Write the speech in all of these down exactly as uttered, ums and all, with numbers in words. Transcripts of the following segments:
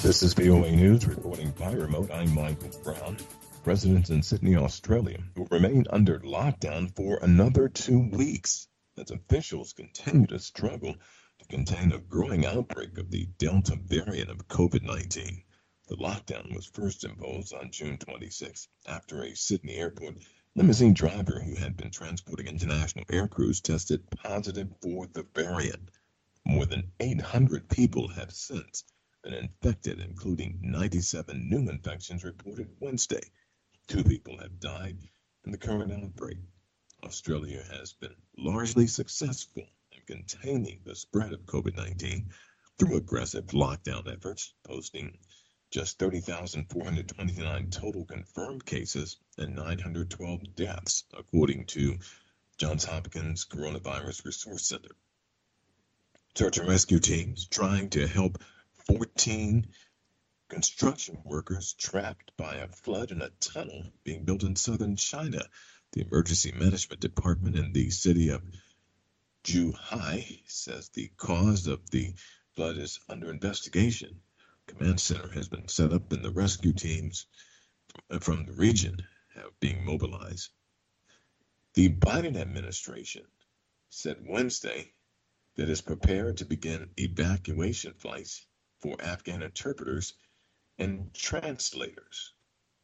This is V O A News reporting by remote. I'm Michael Brown. Residents in Sydney, Australia will remain under lockdown for another two weeks as officials continue to struggle to contain a growing outbreak of the Delta variant of COVID nineteen. The lockdown was first imposed on June twenty-sixth after a Sydney airport limousine driver who had been transporting international air crews tested positive for the variant. More than eight hundred people have since been infected, including ninety-seven new infections reported Wednesday. Two people have died in the current outbreak. Australia has been largely successful in containing the spread of COVID nineteen through aggressive lockdown efforts, posting just thirty thousand four hundred twenty-nine total confirmed cases and nine hundred twelve deaths, according to Johns Hopkins Coronavirus Resource Center. Search and rescue teams trying to help fourteen construction workers trapped by a flood in a tunnel being built in southern China. The Emergency Management Department in the city of Zhuhai says the cause of the flood is under investigation. Command center has been set up and the rescue teams from the region have been mobilized. The Biden administration said Wednesday that is prepared to begin evacuation flights for Afghan interpreters and translators.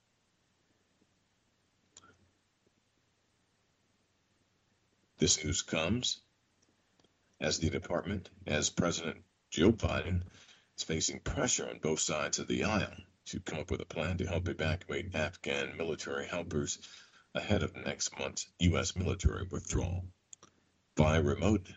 This news comes as the department, as President Joe Biden is facing pressure on both sides of the aisle to come up with a plan to help evacuate Afghan military helpers ahead of next month's U S military withdrawal. By remote,